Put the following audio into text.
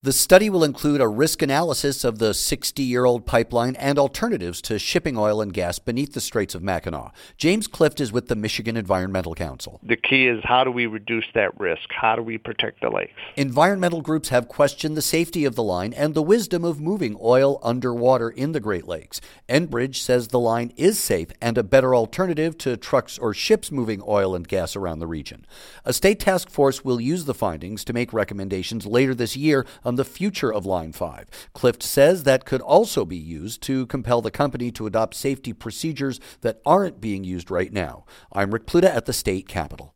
The study will include a risk analysis of the 60-year-old pipeline and alternatives to shipping oil and gas beneath the Straits of Mackinac. James Clift is with the Michigan Environmental Council. The key is, how do we reduce that risk? How do we protect the lakes? Environmental groups have questioned the safety of the line and the wisdom of moving oil underwater in the Great Lakes. Enbridge says the line is safe and a better alternative to trucks or ships moving oil and gas around the region. A state task force will use the findings to make recommendations later this year on the future of Line 5. Clift says that could also be used to compel the company to adopt safety procedures that aren't being used right now. I'm Rick Pluta at the state capitol.